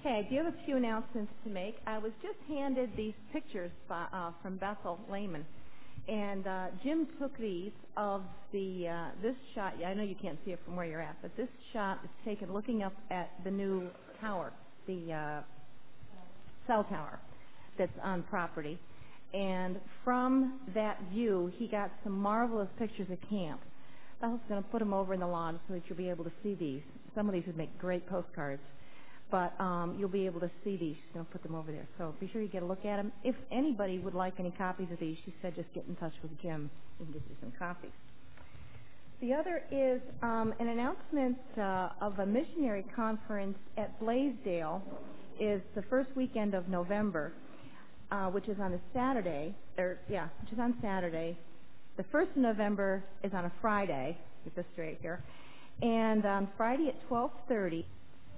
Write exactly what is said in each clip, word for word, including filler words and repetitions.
Okay, I do have a few announcements to make. I was just handed these pictures by, uh, from Bethel Lehman, and uh, Jim took these of the uh, this shot. Yeah, I know you can't see it from where you're at, but this shot is taken looking up at the new tower, the uh, cell tower that's on property. And from that view, he got some marvelous pictures of camp. I was going to put them over in the lawn so that you'll be able to see these. Some of these would make great postcards. But um, you'll be able to see these. She's going to put them over there. So be sure you get a look at them. If anybody would like any copies of these, she said just get in touch with Jim. He can get you some copies. The other is um, an announcement uh, of a missionary conference at Blaisdell. Is the first weekend of November, uh, which is on a Saturday. Or yeah, which is on Saturday. The first of November is on a Friday. Get this straight here. And on Friday at twelve thirty.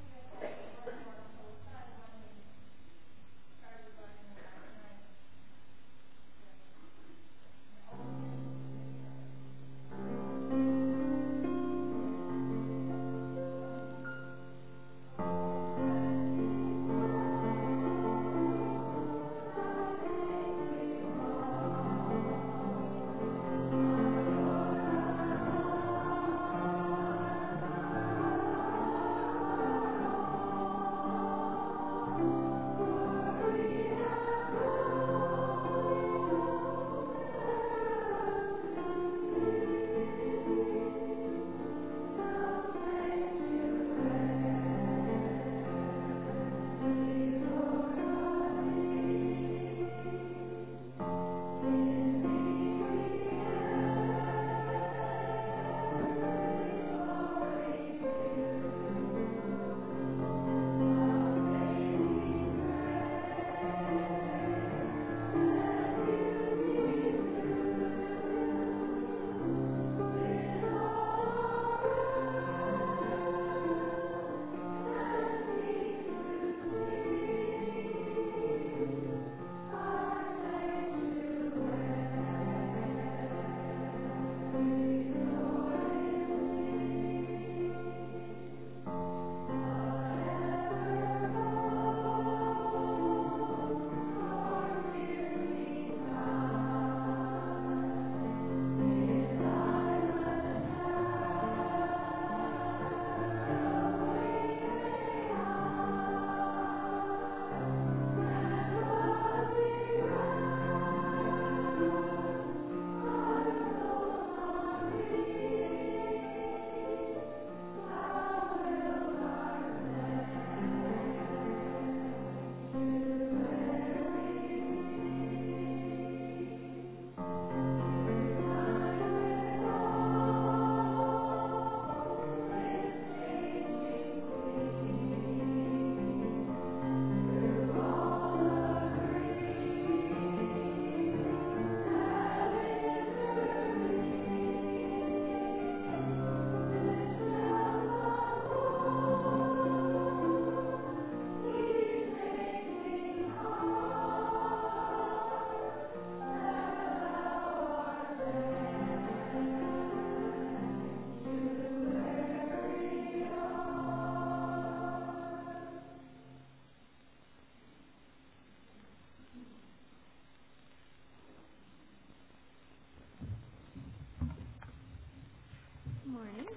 Good morning.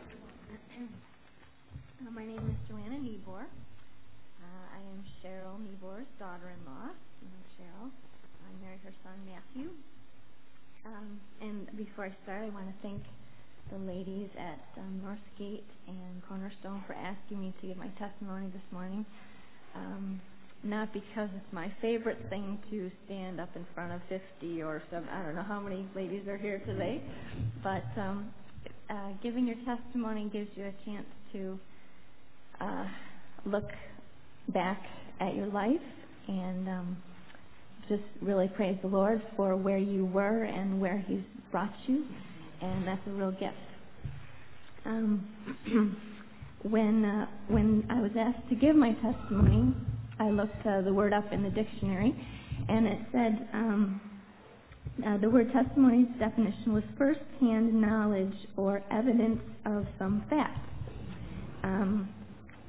uh, my name is Joanna Niebuhr. Uh, I am Cheryl Niebuhr's daughter-in-law. You know Cheryl. I married her son Matthew. Um, and before I start, I want to thank the ladies at um, Northgate and Cornerstone for asking me to give my testimony this morning. Um, not because it's my favorite thing to stand up in front of fifty or some, I don't know how many ladies are here today, but um, uh, giving your testimony gives you a chance to uh, look back at your life and um, just really praise the Lord for where you were and where He's brought you, and that's a real gift. Um, when uh, when I was asked to give my testimony, I looked uh, the word up in the dictionary, and it said um, uh, the word testimony's definition was first-hand knowledge or evidence of some fact. Um,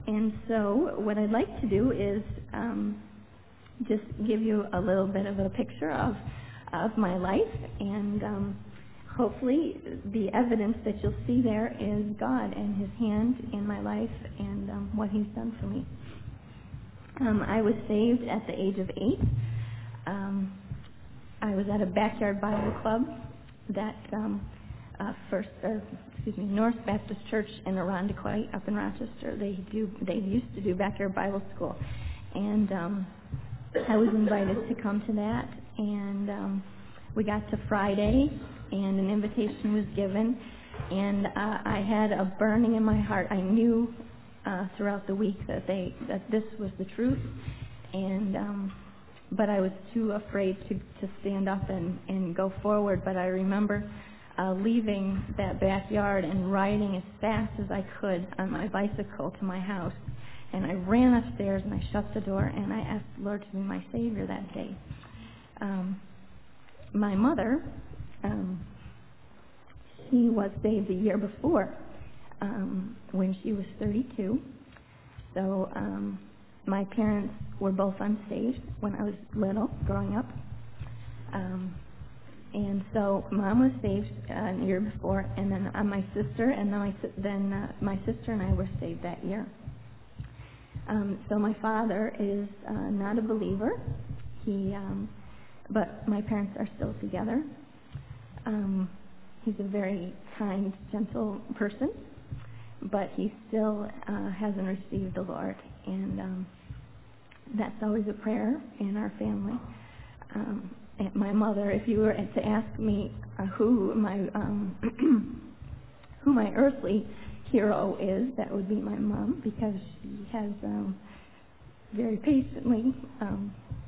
And so what I'd like to do is um, just give you a little bit of a picture of of my life, and um, hopefully the evidence that you'll see there is God and His hand in my life and um, what He's done for me. Um, I was saved at the age of eight. Um, I was at a backyard Bible club that um, uh, first, or excuse me, North Baptist Church in Irondequoit up in Rochester. They do, they used to do backyard Bible school, and um, I was invited to come to that. And um, we got to Friday, and an invitation was given, and uh, I had a burning in my heart. I knew uh, throughout the week that they that this was the truth, and um, but I was too afraid to, to stand up and, and go forward. But I remember uh, leaving that backyard and riding as fast as I could on my bicycle to my house. And I ran upstairs and I shut the door and I asked the Lord to be my Savior that day. Um, my mother, um, she was saved the year before um, when she was thirty-two. So um, my parents were both unsaved when I was little, growing up. Um, and so Mom was saved uh, a year before, and then uh, my sister, and then my, then uh, my sister and I were saved that year. Um, so my father is uh, not a believer. He, um, but my parents are still together. Um, he's a very kind, gentle person, but he still uh, hasn't received the Lord, and um, that's always a prayer in our family. Um, and my mother, if you were to ask me uh, who my um, who my earthly hero is, that would be my mom, because she has um, very patiently um,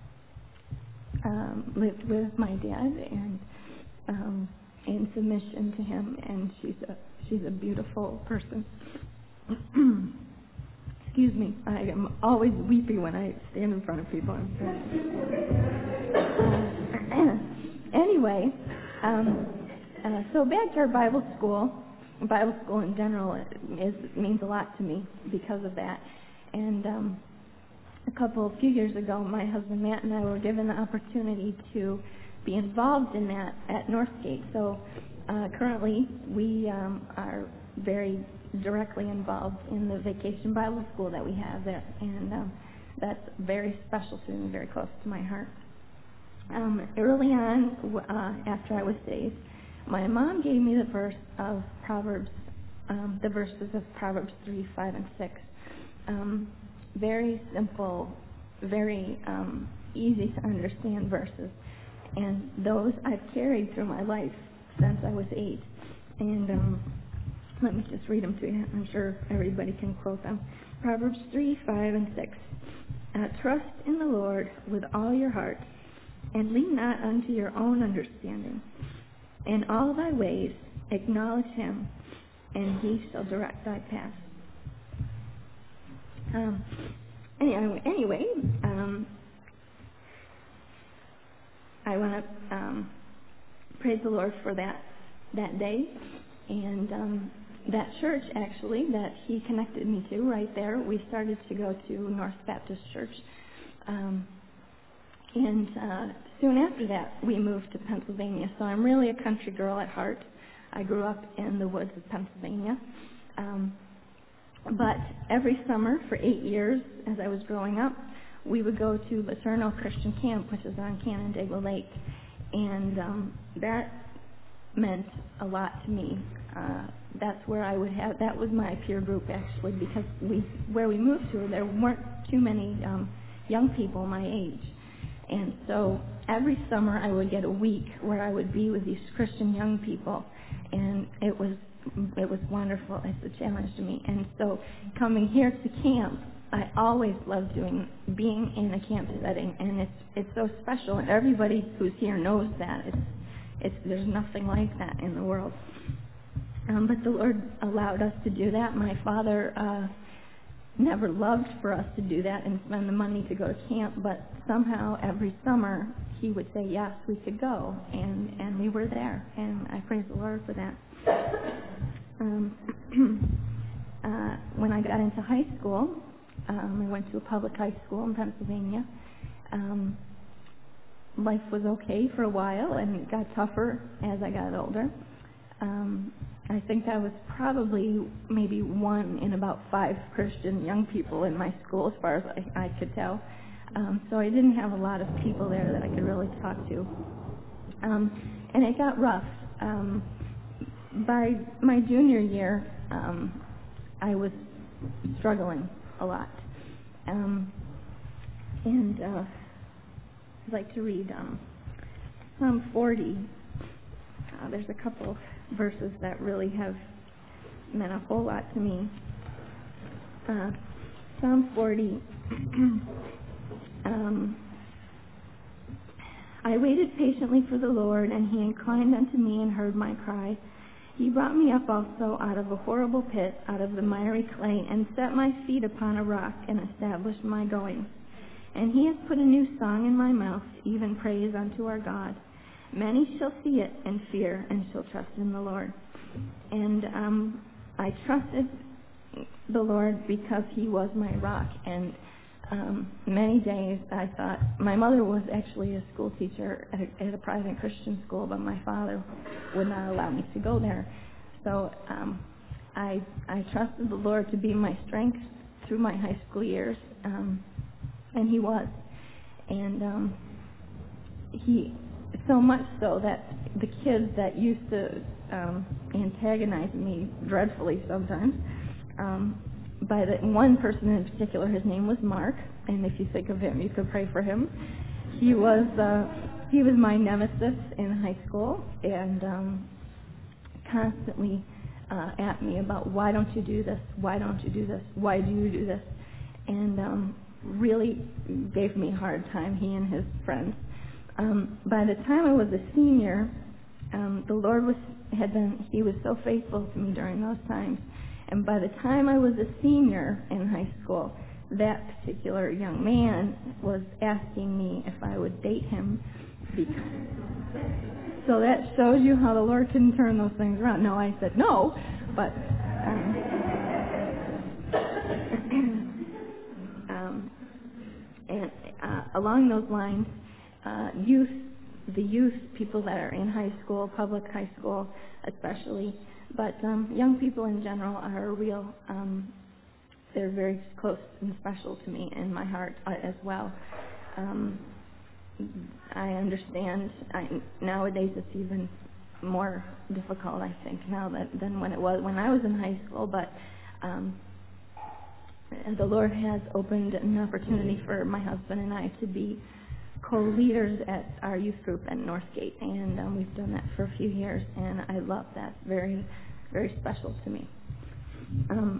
um, lived with my dad and um, in submission to him, and she's a she's a beautiful person. Excuse me, I am always weepy when I stand in front of people. uh, anyway, um, uh, so backyard Bible school, Bible school in general, is means a lot to me because of that. And um, a couple, a few years ago, my husband Matt and I were given the opportunity to be involved in that at Northgate. So uh, currently, we um, are very directly involved in the Vacation Bible School that we have there, and um, that's very special to me, very close to my heart. Um, early on, uh, after I was saved, my mom gave me the verse of Proverbs, um, the verses of Proverbs three, five, and six. Um, very simple, very um, easy to understand verses, and those I've carried through my life since I was eight. And um, let me just read them to you. I'm sure everybody can quote them. Proverbs three, five, and six. Uh, Trust in the Lord with all your heart, and lean not unto your own understanding. In all thy ways acknowledge him, and he shall direct thy path. Um, anyway, anyway um, I want to um, praise the Lord for that that day, and um, that church, actually, that he connected me to right there. We started to go to North Baptist Church. Um, and uh, soon after that, we moved to Pennsylvania. So I'm really a country girl at heart. I grew up in the woods of Pennsylvania. Um, but every summer for eight years, as I was growing up, we would go to Laterno Christian Camp, which is on Canandaigua Lake. And um, that meant a lot to me. Uh, that's where I would have, that was my peer group, actually, because we, where we moved to, there weren't too many um, young people my age. And so every summer I would get a week where I would be with these Christian young people, and it was it was wonderful. It's a challenge to me. And so coming here to camp, I always loved doing being in a camp setting, and it's it's so special. And everybody who's here knows that it's it's there's nothing like that in the world. Um, but the Lord allowed us to do that. My father uh, never loved for us to do that and spend the money to go to camp, but somehow every summer he would say, yes, we could go, and, and we were there, and I praise the Lord for that. Um, uh, when I got into high school, um, I went to a public high school in Pennsylvania. Um, life was okay for a while, and it got tougher as I got older. Um, I think I was probably maybe one in about five Christian young people in my school, as far as I, I could tell. Um, so I didn't have a lot of people there that I could really talk to. Um, and it got rough. Um, by my junior year, um, I was struggling a lot. Um, and uh, I'd like to read um, Psalm forty. Uh, there's a couple of verses that really have meant a whole lot to me. Uh, Psalm forty. um, I waited patiently for the Lord, and he inclined unto me and heard my cry. He brought me up also out of a horrible pit, out of the miry clay, and set my feet upon a rock, and established my goings. And he has put a new song in my mouth, even praise unto our God. Many shall see it and fear, and shall trust in the Lord. And um, I trusted the Lord because he was my rock. And um, many days I thought, my mother was actually a school teacher at a, at a private Christian school, but my father would not allow me to go there. So um, I I trusted the Lord to be my strength through my high school years, um, and he was. And um, he, so much so that the kids that used to um, antagonize me dreadfully sometimes, um, by the one person in particular, his name was Mark, and if you think of him, you could pray for him. He was uh, he was my nemesis in high school, and um, constantly uh, at me about, why don't you do this? Why don't you do this? Why do you do this? And um, really gave me a hard time, he and his friends. Um, by the time I was a senior, um, the Lord was had been he was so faithful to me during those times. And by the time I was a senior in high school, that particular young man was asking me if I would date him. Because, so that shows you how the Lord can turn those things around. No, I said no, but um, um, and uh, along those lines, uh, youth, the youth, people that are in high school, public high school especially, but um, young people in general are real, um, they're very close and special to me in my heart uh, as well. Um, I understand, I, nowadays it's even more difficult, I think, now that, than when it was when I was in high school, but um, and the Lord has opened an opportunity for my husband and I to be co-leaders at our youth group at Northgate, and um, we've done that for a few years, and I love that. Very, very special to me. Um,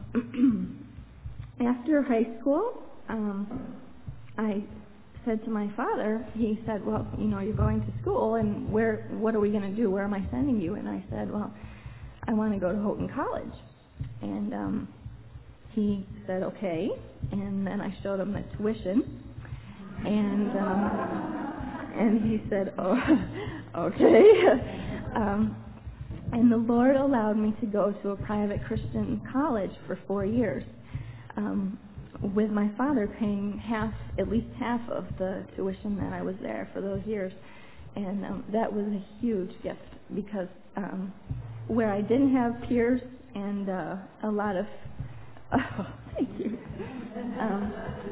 after high school, um, I said to my father, he said, well, you know, you're going to school, and where? What are we going to do? Where am I sending you? And I said, well, I want to go to Houghton College. And um, he said, okay, and then I showed him the tuition. And um, and he said, oh, okay. um, and the Lord allowed me to go to a private Christian college for four years, um, with my father paying half, at least half of the tuition that I was there for those years. And um, that was a huge gift, because um, where I didn't have peers and uh, a lot of, oh, thank you. Um,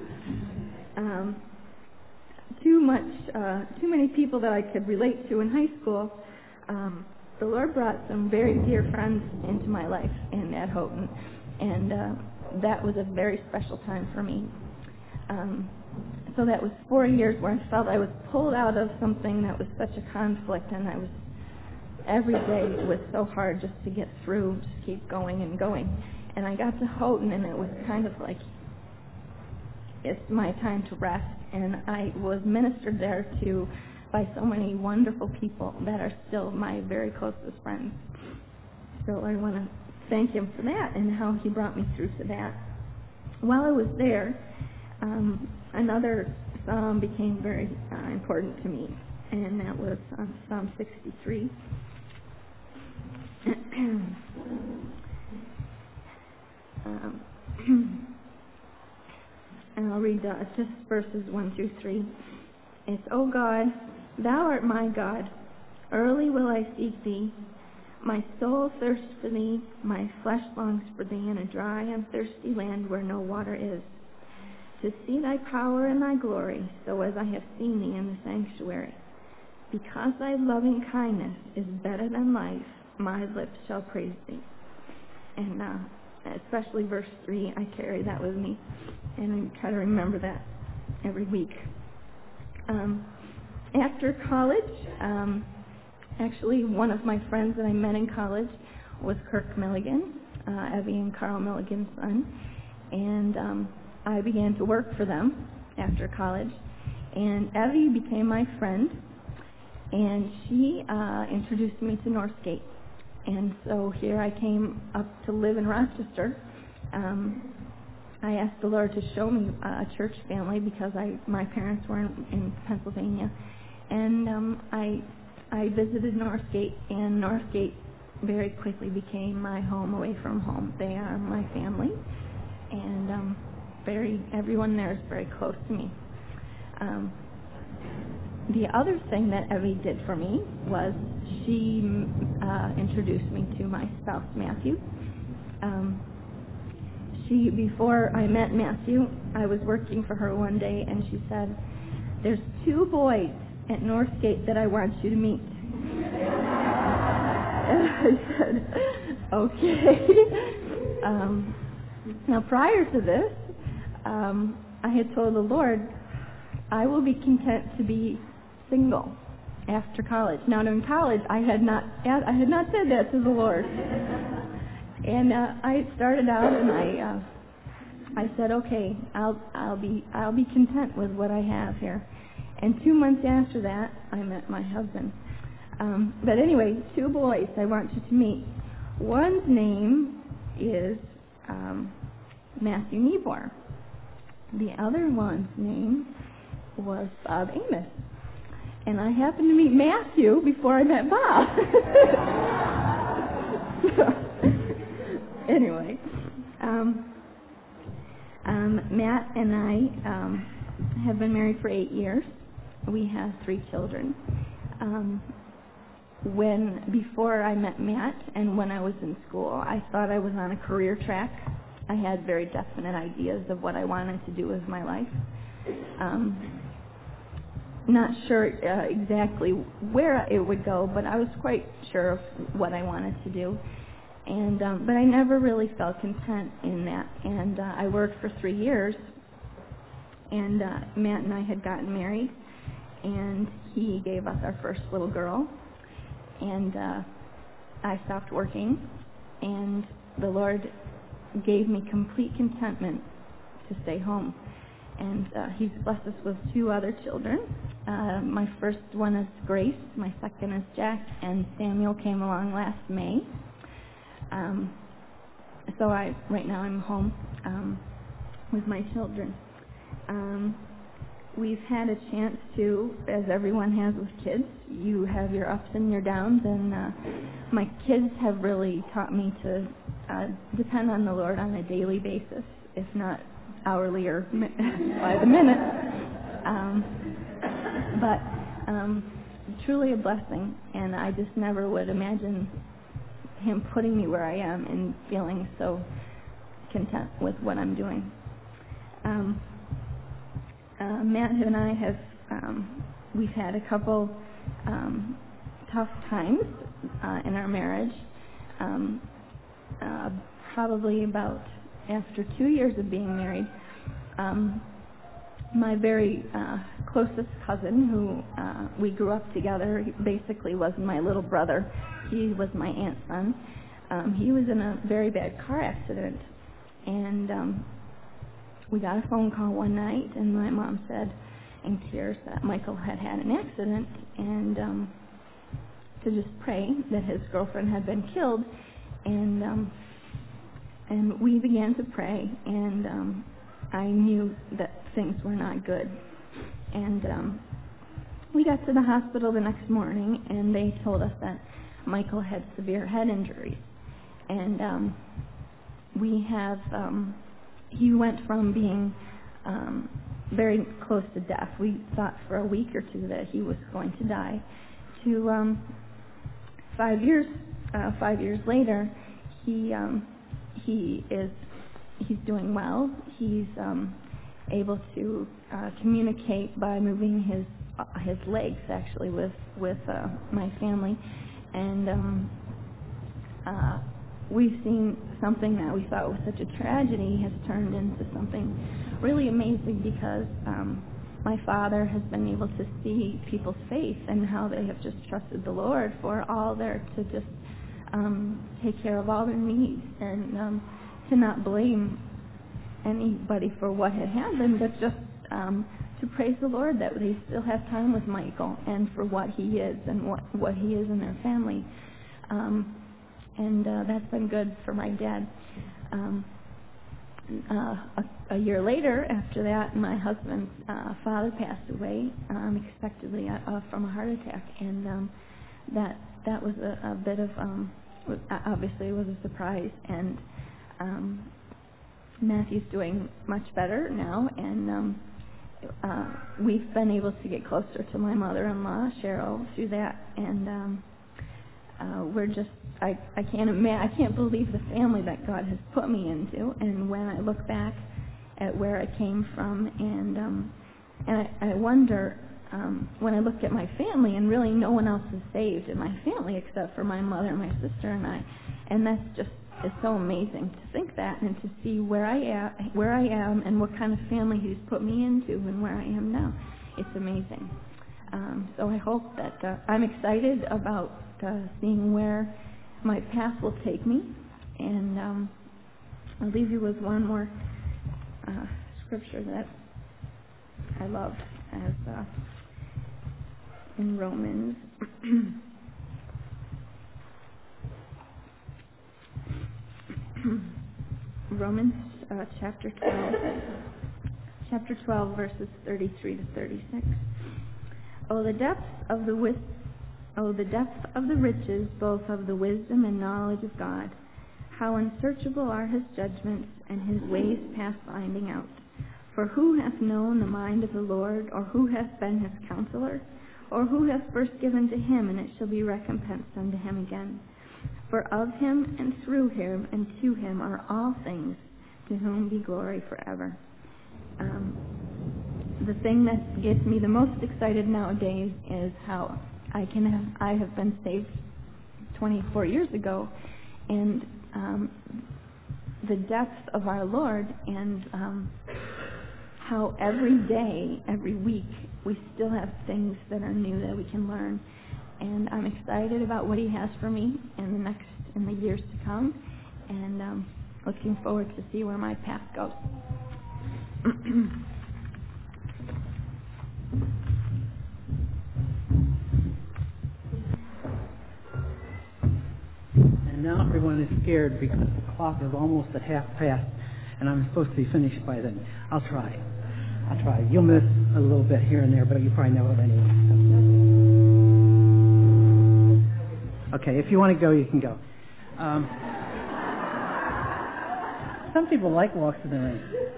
um, too much, uh, too many people that I could relate to in high school, um, the Lord brought some very dear friends into my life in at Houghton, and uh, that was a very special time for me. Um, so that was four years where I felt I was pulled out of something that was such a conflict, and I was, every day was so hard just to get through, just keep going and going. And I got to Houghton, and it was kind of like, it's my time to rest. And I was ministered there to by so many wonderful people that are still my very closest friends. So I want to thank him for that and how he brought me through to that. While I was there, um, another psalm became very uh, important to me, and that was uh, Psalm Um, and I'll read uh, just verses one through three. It's, O God, thou art my God. Early will I seek thee. My soul thirsts for thee. My flesh longs for thee in a dry and thirsty land where no water is, to see thy power and thy glory, so as I have seen thee in the sanctuary. Because thy loving kindness is better than life, my lips shall praise thee. And uh, especially verse three, I carry that with me, and I try to remember that every week. Um, after college, um, actually one of my friends that I met in college was Kirk Milligan, uh, Evie and Carl Milligan's son, and um, I began to work for them after college, and Evie became my friend, and she uh, introduced me to Northgate. And so here I came up to live in Rochester. Um, I asked the Lord to show me a church family because I my parents were in, in Pennsylvania, and um, I I visited Northgate, and Northgate very quickly became my home away from home. They are my family, and um, very everyone there is very close to me. Um, the other thing that Evie did for me was she uh, introduced me to my spouse, Matthew. Um, she, before I met Matthew, I was working for her one day, and she said, "There's two boys at Northgate that I want you to meet." And I said, "Okay." um, now, prior to this, um, I had told the Lord, I will be content to be single after college. Now, in college, I had not I had not said that to the Lord, and uh, I started out, and I uh, I said, okay, I'll I'll be I'll be content with what I have here. And two months after that, I met my husband. Um, but anyway, two boys I want you to meet. One's name is um, Matthew Niebuhr. The other one's name was Bob Amos. And I happened to meet Matthew before I met Bob. So, anyway, um, um, Matt and I um, have been married for eight years. We have three children. Um, when before I met Matt and when I was in school, I thought I was on a career track. I had very definite ideas of what I wanted to do with my life. Um, not sure uh, exactly where it would go, but I was quite sure of what I wanted to do. And um, but I never really felt content in that. And uh, I worked for three years, and uh, Matt and I had gotten married, and he gave us our first little girl. And uh, I stopped working, and the Lord gave me complete contentment to stay home. And uh, He's blessed us with two other children. Uh, my first one is Grace, my second is Jack, and Samuel came along last May. Um, so I, right now I'm home um, with my children. Um, we've had a chance to, as everyone has with kids, you have your ups and your downs, and uh, my kids have really taught me to uh, depend on the Lord on a daily basis, if not hourly or mi- by the minute. Um, but um, truly a blessing, and I just never would imagine Him putting me where I am and feeling so content with what I'm doing. Um, uh, Matt and I have, um, we've had a couple um, tough times uh, in our marriage. Um, uh, probably about after two years of being married, um, my very uh, closest cousin, who uh, we grew up together, basically was my little brother. He was my aunt's son. Um, he was in a very bad car accident, and um, we got a phone call one night, and my mom said in tears that Michael had had an accident, and um, to just pray that his girlfriend had been killed. And um, and we began to pray, and um, I knew that things were not good. And um, we got to the hospital the next morning, and they told us that Michael had severe head injuries. And um, we have, um, he went from being um, very close to death. We thought for a week or two that he was going to die, to um, five years, uh, five years later, he um, he is he's doing well. He's um, able to uh, communicate by moving his uh, his legs actually with with uh, my family, and um, uh, we've seen something that we thought was such a tragedy has turned into something really amazing, because um, my father has been able to see people's faith and how they have just trusted the Lord for all their to just um, take care of all their needs, and um, to not blame anybody for what had happened, but just um, to praise the Lord that they still have time with Michael and for what he is and what, what he is in their family. Um, and uh, that's been good for my dad. Um, uh, a, a year later, after that, my husband's uh, father passed away unexpectedly uh, from a heart attack, and um, that that was a, a bit of um, obviously it was a surprise. And um, Matthew's doing much better now, and um, uh, we've been able to get closer to my mother-in-law, Cheryl, through that, and um, uh, we're just, I, I can't ima- I can't believe the family that God has put me into, and when I look back at where I came from, and um, and I, I wonder, um, when I look at my family, and really no one else is saved in my family except for my mother and my sister and I, and that's just, it's so amazing to think that and to see where I am, where I am, and what kind of family He's put me into, and where I am now. It's amazing. Um, so I hope that uh, I'm excited about uh, seeing where my path will take me. And um, I'll leave you with one more uh, scripture that I love, as uh, in Romans. Romans uh, chapter twelve, chapter twelve, verses thirty-three to thirty-six. Oh, the depths of the wis- oh, the depth of the riches, both of the wisdom and knowledge of God! How unsearchable are His judgments, and His ways past finding out. For who hath known the mind of the Lord, or who hath been His counselor, or who hath first given to Him, and it shall be recompensed unto him again? For of Him, and through Him, and to Him are all things, to whom be glory forever. Um, the thing that gets me the most excited nowadays is how I can have, I have been saved twenty-four years ago, and um, the depth of our Lord, and um, how every day, every week, we still have things that are new that we can learn. And I'm excited about what He has for me in the next, in the years to come, and um, looking forward to see where my path goes. And now everyone is scared because the clock is almost at half past, and I'm supposed to be finished by then. I'll try. I'll try. You'll miss a little bit here and there, but you probably know it anyway. Okay, if you want to go, you can go. Um, some people like walks in the rain.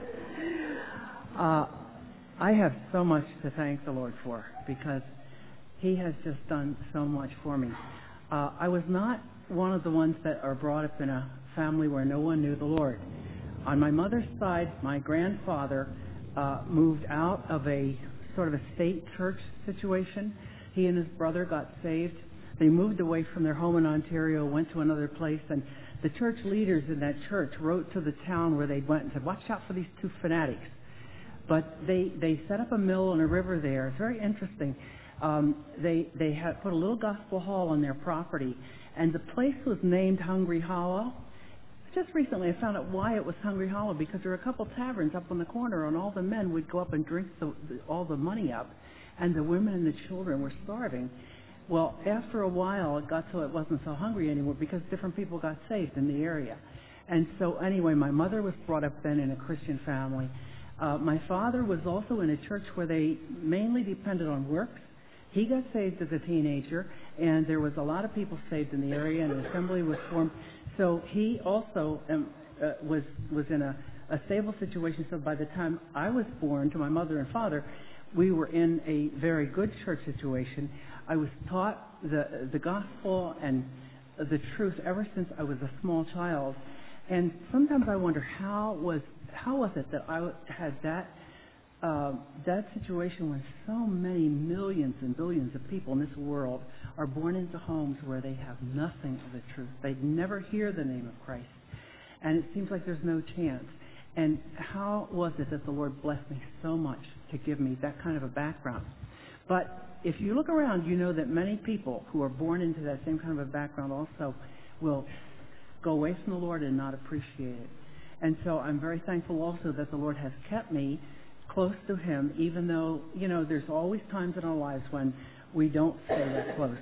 Uh, I have so much to thank the Lord for, because He has just done so much for me. Uh, I was not one of the ones that are brought up in a family where no one knew the Lord. On my mother's side, my grandfather uh, moved out of a sort of a state church situation. He and his brother got saved. They moved away from their home in Ontario, went to another place, and the church leaders in that church wrote to the town where they went and said, watch out for these two fanatics. But they, they set up a mill on a river there. It's very interesting. Um, they they had put a little gospel hall on their property, and the place was named Hungry Hollow. Just recently I found out why it was Hungry Hollow, because there were a couple taverns up on the corner, and all the men would go up and drink the, the, all the money up, and the women and the children were starving. Well, after a while, it got so it wasn't so hungry anymore, because different people got saved in the area. And so anyway, my mother was brought up then in a Christian family. Uh, my father was also in a church where they mainly depended on works. He got saved as a teenager, and there was a lot of people saved in the area, and an assembly was formed. So he also, um, uh, was was in a, a stable situation. So by the time I was born to my mother and father, we were in a very good church situation. I was taught the the gospel and the truth ever since I was a small child. And sometimes I wonder how was how was it that I had that uh, that situation when so many millions and billions of people in this world are born into homes where they have nothing of the truth. They never hear the name of Christ. And it seems like there's no chance. And how was it that the Lord blessed me so much to give me that kind of a background? But if you look around, you know that many people who are born into that same kind of a background also will go away from the Lord and not appreciate it. And so I'm very thankful also that the Lord has kept me close to Him, even though, you know, there's always times in our lives when we don't stay that close.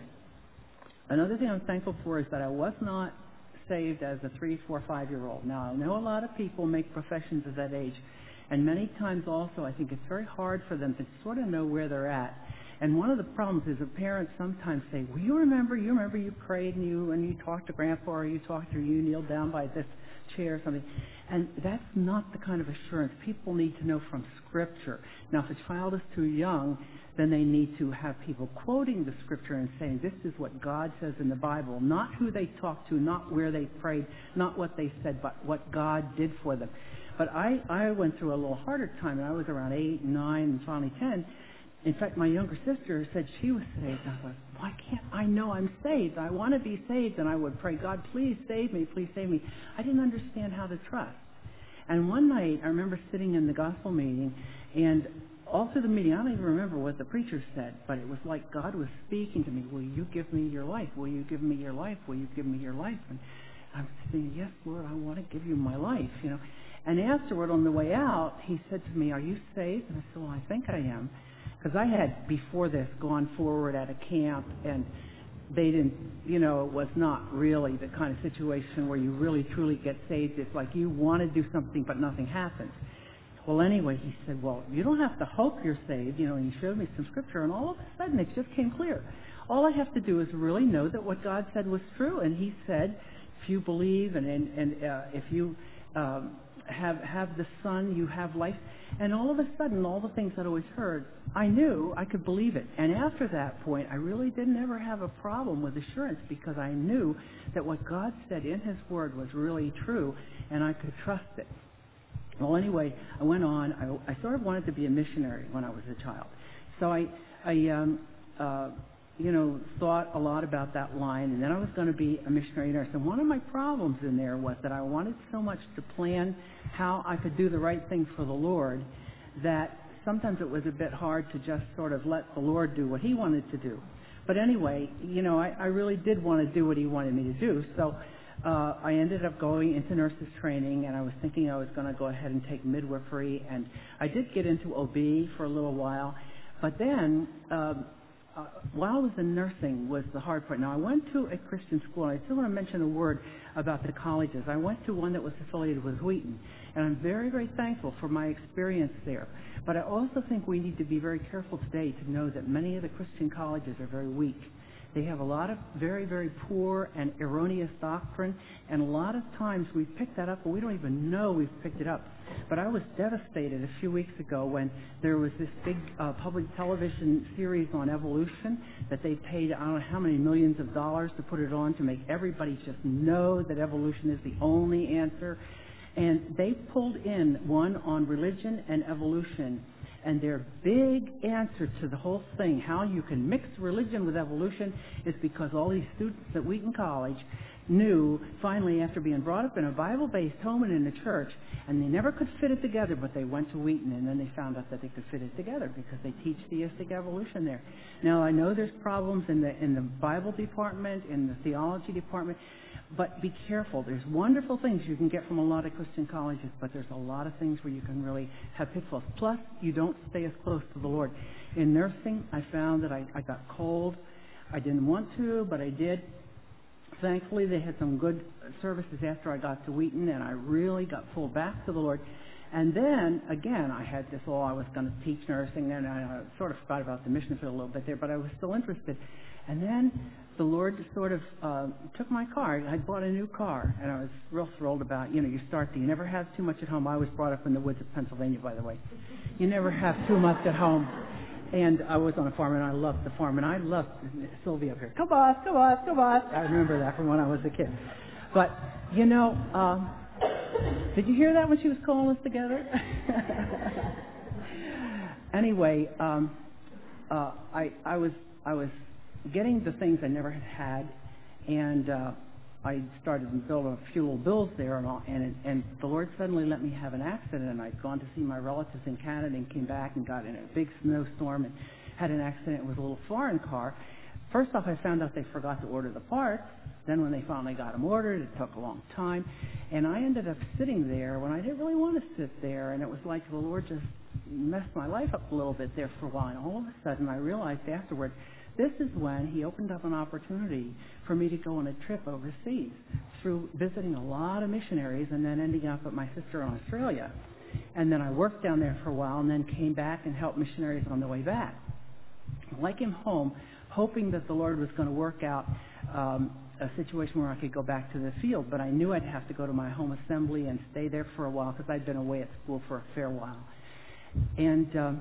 Another thing I'm thankful for is that I was not saved as a three, four, five-year-old. Now, I know a lot of people make professions at that age, and many times also I think it's very hard for them to sort of know where they're at. And one of the problems is that parents sometimes say, well, you remember, you remember you prayed and you and you talked to Grandpa or you talked to you kneeled down by this chair or something. And that's not the kind of assurance. People need to know from Scripture. Now, if a child is too young, then they need to have people quoting the Scripture and saying, this is what God says in the Bible, not who they talked to, not where they prayed, not what they said, but what God did for them. But I, I went through a little harder time, and I was around eight, nine, and finally ten. In fact, my younger sister said she was saved. And I thought, why can't I know I'm saved? I want to be saved. And I would pray, God, please save me, please save me. I didn't understand how to trust. And one night, I remember sitting in the gospel meeting, and all through the meeting, I don't even remember what the preacher said, but it was like God was speaking to me. Will you give me your life? Will you give me your life? Will you give me your life? And I'm saying, yes, Lord, I want to give you my life, you know. And afterward, on the way out, he said to me, are you saved? And I said, well, I think I am. Because I had, before this, gone forward at a camp, and they didn't, you know, it was not really the kind of situation where you really, truly get saved. It's like you want to do something, but nothing happens. Well, anyway, he said, well, you don't have to hope you're saved, you know, and he showed me some Scripture, and all of a sudden it just came clear. All I have to do is really know that what God said was true, and he said, if you believe and, and, and uh, if you um, have, have the Son, you have life. And all of a sudden, all the things I'd always heard, I knew I could believe it. And after that point, I really didn't ever have a problem with assurance because I knew that what God said in His Word was really true, and I could trust it. Well, anyway, I went on. I, I sort of wanted to be a missionary when I was a child. So I, I um, uh, you know, thought a lot about that line, and then I was going to be a missionary nurse. And one of my problems in there was that I wanted so much to plan how I could do the right thing for the Lord that sometimes it was a bit hard to just sort of let the Lord do what He wanted to do. But anyway, you know, I, I really did want to do what He wanted me to do. So uh, I ended up going into nurses training, and I was thinking I was going to go ahead and take midwifery. And I did get into O B for a little while. But then um, uh, while I was in nursing was the hard part. Now, I went to a Christian school, and I still want to mention a word about the colleges. I went to one that was affiliated with Wheaton, and I'm very, very thankful for my experience there. But I also think we need to be very careful today to know that many of the Christian colleges are very weak. They have a lot of very, very poor and erroneous doctrine, and a lot of times we pick that up, and we don't even know we've picked it up. But I was devastated a few weeks ago when there was this big uh, public television series on evolution that they paid, I don't know how many millions of dollars to put it on to make everybody just know that evolution is the only answer. And they pulled in one on religion and evolution, and their big answer to the whole thing, how you can mix religion with evolution, is because all these students at Wheaton College knew, finally, after being brought up in a Bible-based home and in the church, and they never could fit it together, but they went to Wheaton, and then they found out that they could fit it together because they teach theistic evolution there. Now, I know there's problems in the in the Bible department, in the theology department, but be careful. There's wonderful things you can get from a lot of Christian colleges, but there's a lot of things where you can really have pitfalls. Plus, you don't stay as close to the Lord. In nursing, I found that I, I got cold. I didn't want to, but I did. Thankfully, they had some good services after I got to Wheaton, and I really got pulled back to the Lord. And then, again, I had this, oh, I was going to teach nursing, and I uh, sort of forgot about the mission field a little bit there, but I was still interested. And then the Lord sort of uh, took my car. I bought a new car, and I was real thrilled about, you know, you start, you never have too much at home. I was brought up in the woods of Pennsylvania, by the way. You never have too much at home. And I was on a farm, and I loved the farm, and I loved Sylvia up here. Come on, come on, come on. I remember that from when I was a kid. But, you know, um, did you hear that when she was calling us together? Anyway, um, uh, I, I was I was getting the things I never had had, and uh, I started to build a few little bills there, and, all, and and the Lord suddenly let me have an accident. And I'd gone to see my relatives in Canada and came back and got in a big snowstorm and had an accident with a little foreign car. First off, I found out they forgot to order the parts. Then when they finally got them ordered, it took a long time. And I ended up sitting there when I didn't really want to sit there, and it was like the Lord just messed my life up a little bit there for a while. And all of a sudden, I realized afterward, this is when He opened up an opportunity for me to go on a trip overseas through visiting a lot of missionaries and then ending up with my sister in Australia. And then I worked down there for a while and then came back and helped missionaries on the way back. Well, I came home hoping that the Lord was going to work out um, a situation where I could go back to the field, but I knew I'd have to go to my home assembly and stay there for a while because I'd been away at school for a fair while. And um,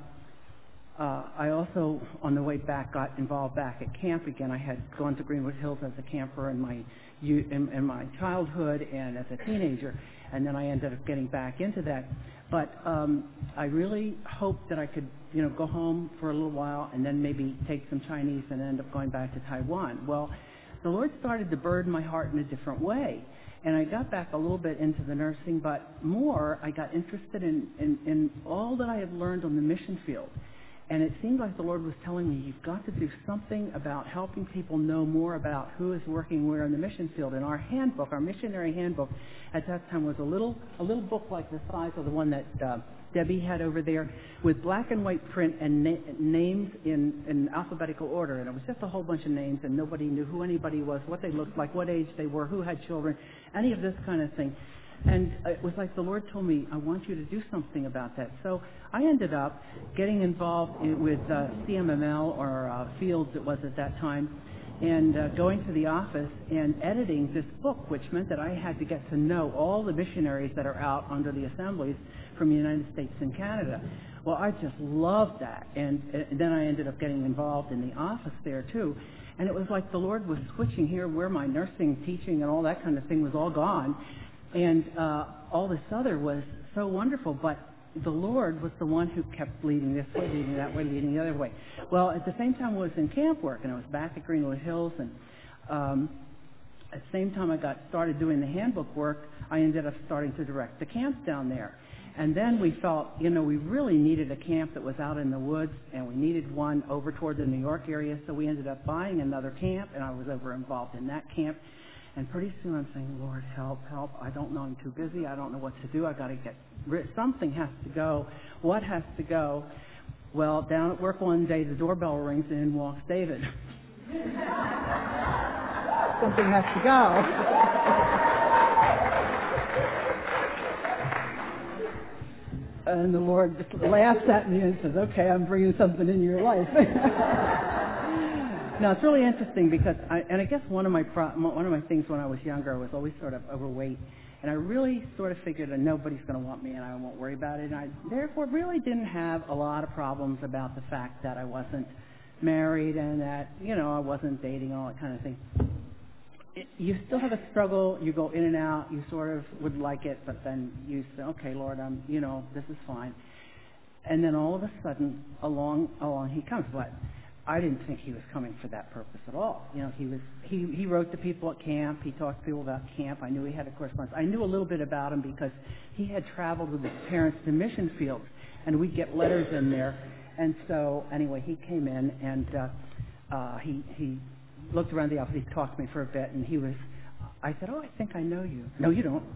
uh, I also, on the way back, got involved back at camp again. I had gone to Greenwood Hills as a camper in my in, in my childhood and as a teenager, and then I ended up getting back into that. But um, I really hoped that I could, you know, go home for a little while and then maybe take some Chinese and end up going back to Taiwan. Well, the Lord started to burden my heart in a different way. And I got back a little bit into the nursing, but more I got interested in, in, in all that I had learned on the mission field. And it seemed like the Lord was telling me, you've got to do something about helping people know more about who is working where in the mission field. And our handbook, our missionary handbook, at that time was a little a little book like the size of the one that uh, Debbie had over there, with black and white print and na- names in, in alphabetical order. And it was just a whole bunch of names, and nobody knew who anybody was, what they looked like, what age they were, who had children, any of this kind of thing. And it was like the Lord told me, I want you to do something about that. So I ended up getting involved in, with uh, C M M L, or uh, Fields it was at that time, and uh, going to the office and editing this book, which meant that I had to get to know all the missionaries that are out under the assemblies from the United States and Canada. Well, I just loved that. And, and then I ended up getting involved in the office there, too. And it was like the Lord was switching here where my nursing, teaching, and all that kind of thing was all gone. And uh, all this other was so wonderful, but the Lord was the one who kept leading this way, leading that way, leading the other way. Well, at the same time I was in camp work, and I was back at Greenwood Hills, and um, at the same time I got started doing the handbook work, I ended up starting to direct the camps down there. And then we felt, you know, we really needed a camp that was out in the woods, and we needed one over toward the New York area, so we ended up buying another camp, and I was over involved in that camp. And pretty soon I'm saying, Lord, help, help. I don't know. I'm too busy. I don't know what to do. I got to get rid. Something has to go. What has to go? Well, down at work one day, the doorbell rings and in walks David. Something has to go. And the Lord just laughs at me and says, okay, I'm bringing something in your life. Now, it's really interesting because, I, and I guess one of my pro, one of my things when I was younger, I was always sort of overweight, and I really sort of figured that nobody's going to want me and I won't worry about it, and I therefore really didn't have a lot of problems about the fact that I wasn't married and that, you know, I wasn't dating and all that kind of thing. It, you still have a struggle. You go in and out. You sort of would like it, but then you say, okay, Lord, I'm, you know, this is fine. And then all of a sudden, along, along he comes. But I didn't think he was coming for that purpose at all. You know, he was he, he wrote to people at camp. He talked to people about camp. I knew he had a correspondence. I knew a little bit about him because he had traveled with his parents to mission fields, and we'd get letters in there. And so, anyway, he came in, and uh, uh, he he looked around the office. He talked to me for a bit, and he was, I said, oh, I think I know you. No, you don't.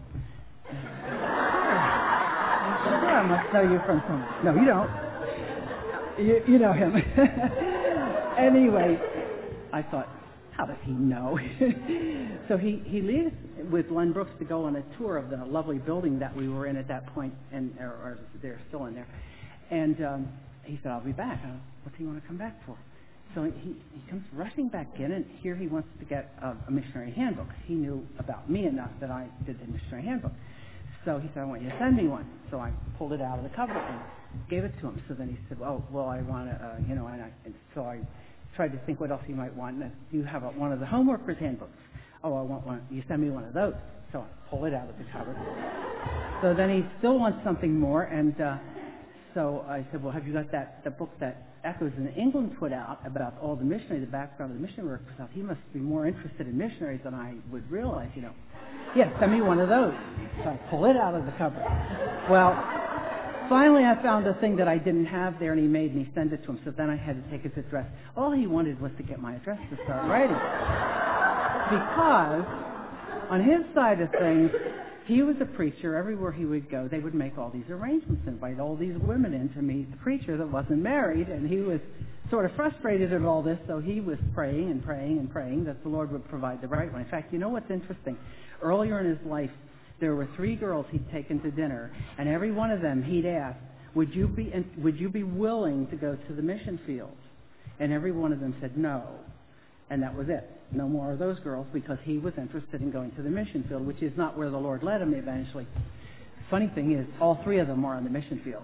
I said, oh, I must know you from somewhere. No, you don't. You, you know him. Anyway, I thought, how does he know? So he, he leaves with Len Brooks to go on a tour of the lovely building that we were in at that point, and or, or they're still in there. And um, he said, I'll be back. Uh, what do you want to come back for? So he, he comes rushing back in, and here he wants to get a, a missionary handbook. He knew about me enough that I did the missionary handbook. So he said, I want you to send me one. So I pulled it out of the cupboard and gave it to him. So then he said, oh, well, I want to, uh, you know, and, I, and so I tried to think what else he might want. And you have a, one of the homeworkers' handbooks. Oh, I want one. You send me one of those. So I pull it out of the cupboard. So then he still wants something more, and uh, so I said, well, have you got that the book that Echoes in England put out about all the missionary, the background of the missionary work stuff? He must be more interested in missionaries than I would realize, you know. Yeah, send me one of those. So I pull it out of the cupboard. Well, finally I found a thing that I didn't have there, and he made me send it to him. So then I had to take his address. All he wanted was to get my address to start writing. Because on his side of things, he was a preacher. Everywhere he would go, they would make all these arrangements, invite all these women in to meet the preacher that wasn't married, and he was sort of frustrated at all this, so he was praying and praying and praying that the Lord would provide the right one. In fact, you know what's interesting? Earlier in his life, there were three girls he'd taken to dinner, and every one of them he'd asked, would you be would you be willing to go to the mission field? And every one of them said no. And that was it. No more of those girls, because he was interested in going to the mission field, which is not where the Lord led him eventually. Funny thing is, all three of them were on the mission field.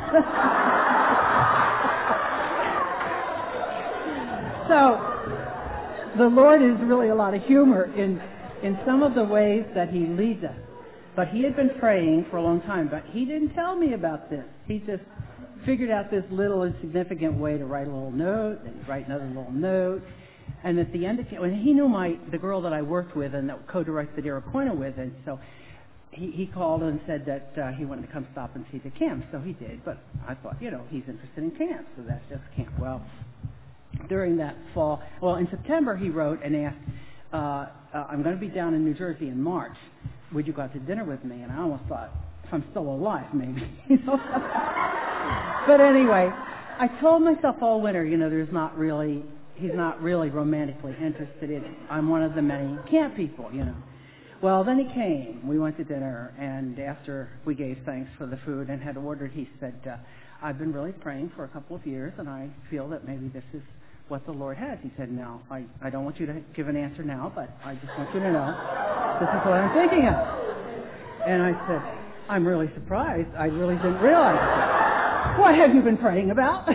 So, the Lord is really a lot of humor in, in some of the ways that he leads us. But he had been praying for a long time, but he didn't tell me about this. He just figured out this little insignificant way to write a little note, and write another little note. And at the end of when he knew my the girl that I worked with and that co-directed Iroquois with, and so he, he called and said that uh, he wanted to come stop and see the camp. So he did, but I thought, you know, he's interested in camp, so that's just camp. Well, during that fall, well, in September he wrote and asked, uh, uh, I'm going to be down in New Jersey in March. Would you go out to dinner with me? And I almost thought, if I'm still alive, maybe. You know? But anyway, I told myself all winter, you know, there's not really. He's not really romantically interested in it. I'm one of the many camp people, you know. Well, then he came. We went to dinner, and after we gave thanks for the food and had ordered, he said, uh, I've been really praying for a couple of years, and I feel that maybe this is what the Lord has. He said, no, I, I don't want you to give an answer now, but I just want you to know this is what I'm thinking of. And I said, I'm really surprised. I really didn't realize it. What have you been praying about?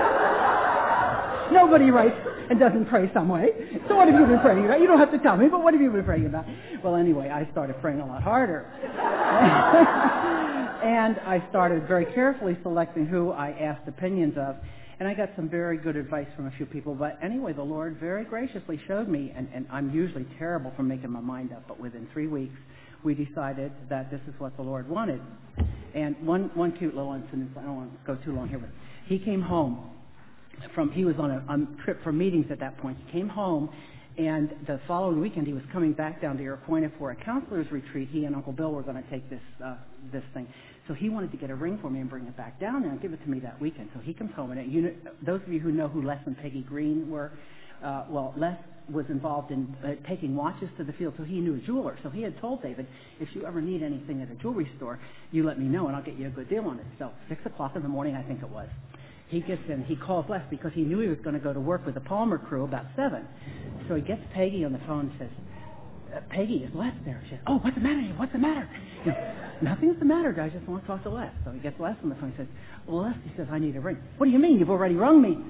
Nobody writes and doesn't pray some way. So what have you been praying about? You don't have to tell me, but what have you been praying about? Well, anyway, I started praying a lot harder. And I started very carefully selecting who I asked opinions of. And I got some very good advice from a few people. But anyway, the Lord very graciously showed me, and, and I'm usually terrible for making my mind up, but within three weeks, we decided that this is what the Lord wanted. And one, one cute little incident, I don't want to go too long here, but he came home. From he was on a, a trip for meetings at that point. He came home, and the following weekend he was coming back down to Iroquois for a counselor's retreat. He and Uncle Bill were going to take this uh, this thing, so he wanted to get a ring for me and bring it back down there and give it to me that weekend. So he comes home, and you know, those of you who know who Les and Peggy Green were, uh, well, Les was involved in uh, taking watches to the field, so he knew a jeweler. So he had told David, if you ever need anything at a jewelry store, you let me know, and I'll get you a good deal on it. So six o'clock in the morning, I think it was. He gets in, he calls Les because he knew he was going to go to work with the Palmer crew about seven. So he gets Peggy on the phone and says, uh, Peggy, is Les there? She says, oh, what's the matter? What's the matter? You know, nothing's the matter. I just want to talk to Les. So he gets Les on the phone and says, well, Les, he says, I need a ring. What do you mean? You've already rung me.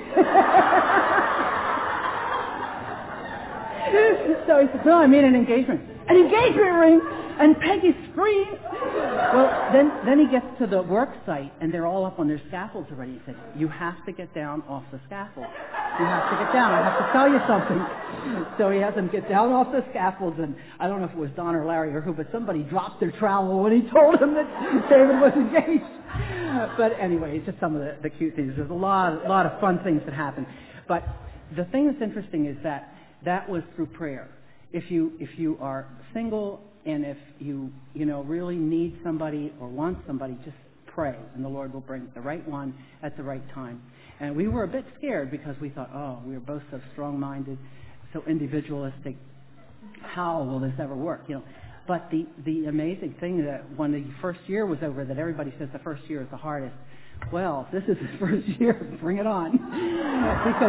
So he says, no, I mean an engagement. An engagement ring? And Peggy screams. Well, then then he gets to the work site, and they're all up on their scaffolds already. He said, you have to get down off the scaffold. You have to get down. I have to tell you something. So he has them get down off the scaffolds, and I don't know if it was Don or Larry or who, but somebody dropped their trowel when he told him that David was engaged. But anyway, it's just some of the, the cute things. There's a lot, lot of fun things that happen. But the thing that's interesting is that that was through prayer. If you if you are single and if you you know really need somebody or want somebody, just pray, and the Lord will bring the right one at the right time. And we were a bit scared because we thought, oh, we were both so strong-minded, so individualistic. How will this ever work? You know. But the the amazing thing that when the first year was over, that everybody says the first year is the hardest. Well, this is his first year. Bring it on, because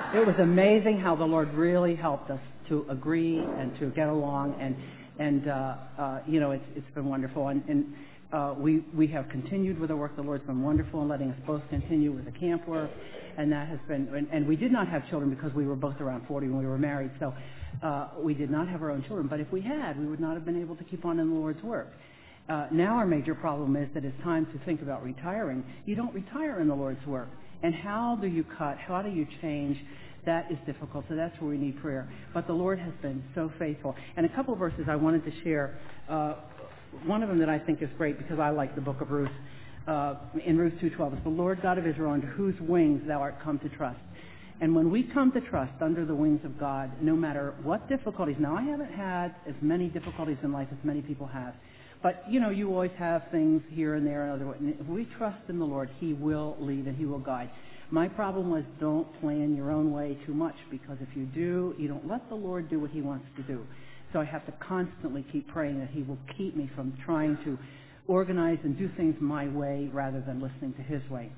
it was amazing how the Lord really helped us to agree and to get along, and and uh, uh, you know, it's it's been wonderful, and, and uh, we we have continued with the work. The Lord's been wonderful in letting us both continue with the camp work, and that has been. And, and we did not have children because we were both around forty when we were married, so uh, we did not have our own children. But if we had, we would not have been able to keep on in the Lord's work. Uh, now our major problem is that it's time to think about retiring. You don't retire in the Lord's work. And how do you cut? How do you change? That is difficult. So that's where we need prayer. But the Lord has been so faithful. And a couple of verses I wanted to share. Uh, one of them that I think is great because I like the book of Ruth. Uh, in Ruth two twelve, it's the Lord God of Israel under whose wings thou art come to trust. And when we come to trust under the wings of God, no matter what difficulties. Now, I haven't had as many difficulties in life as many people have. But, you know, you always have things here and there and other. And if we trust in the Lord, He will lead and He will guide. My problem was don't plan your own way too much, because if you do, you don't let the Lord do what He wants to do. So I have to constantly keep praying that He will keep me from trying to organize and do things my way rather than listening to His way.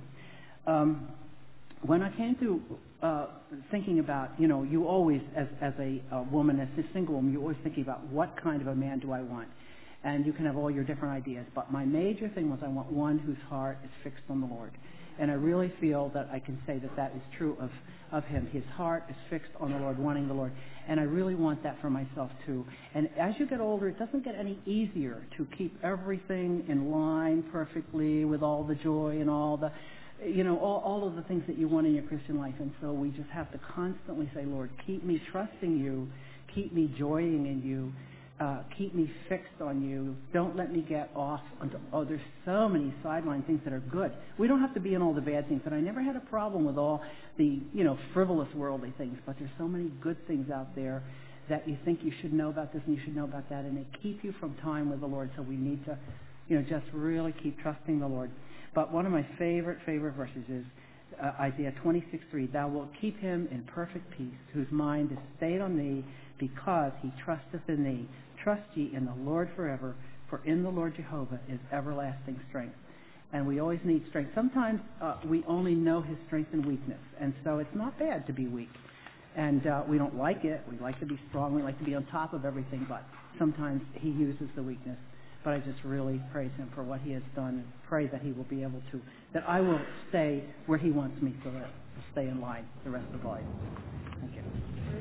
Um, when I came to uh, thinking about, you know, you always, as, as a, a woman, as a single woman, you're always thinking about what kind of a man do I want. And you can have all your different ideas. But my major thing was I want one whose heart is fixed on the Lord. And I really feel that I can say that that is true of, of him. His heart is fixed on the Lord, wanting the Lord. And I really want that for myself, too. And as you get older, it doesn't get any easier to keep everything in line perfectly with all the joy and all the, you know, all, all of the things that you want in your Christian life. And so we just have to constantly say, Lord, keep me trusting you. Keep me joying in you. Uh, keep me fixed on you. Don't let me get off onto, oh, there's so many sideline things that are good. We don't have to be in all the bad things. And I never had a problem with all the, you know, frivolous worldly things. But there's so many good things out there that you think you should know about this and you should know about that. And they keep you from time with the Lord. So we need to, you know, just really keep trusting the Lord. But one of my favorite, favorite verses is uh, Isaiah twenty-six three. Thou wilt keep him in perfect peace, whose mind is stayed on thee, because he trusteth in thee. Trust ye in the Lord forever, for in the Lord Jehovah is everlasting strength. And we always need strength. Sometimes uh, we only know his strength and weakness, and so it's not bad to be weak. And uh, we don't like it. We like to be strong. We like to be on top of everything, but sometimes he uses the weakness. But I just really praise him for what he has done, and pray that he will be able to, that I will stay where he wants me so that I'll stay in line the rest of life. Thank you.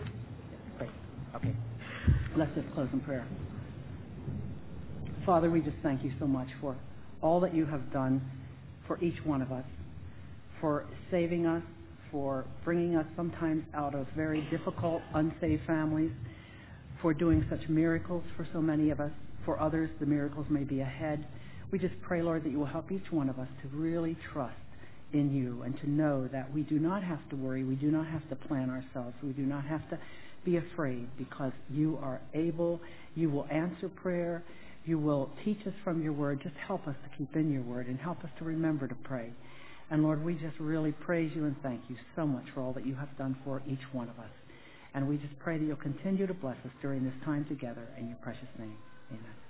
Great. Okay. Let's just close in prayer. Father, we just thank you so much for all that you have done for each one of us, for saving us, for bringing us sometimes out of very difficult, unsaved families, for doing such miracles for so many of us. For others, the miracles may be ahead. We just pray, Lord, that you will help each one of us to really trust in you and to know that we do not have to worry. We do not have to plan ourselves. We do not have to be afraid, because you are able. You will answer prayer. You will teach us from your word. Just help us to keep in your word and help us to remember to pray. And Lord, we just really praise you and thank you so much for all that you have done for each one of us. And we just pray that you'll continue to bless us during this time together. In your precious name, amen.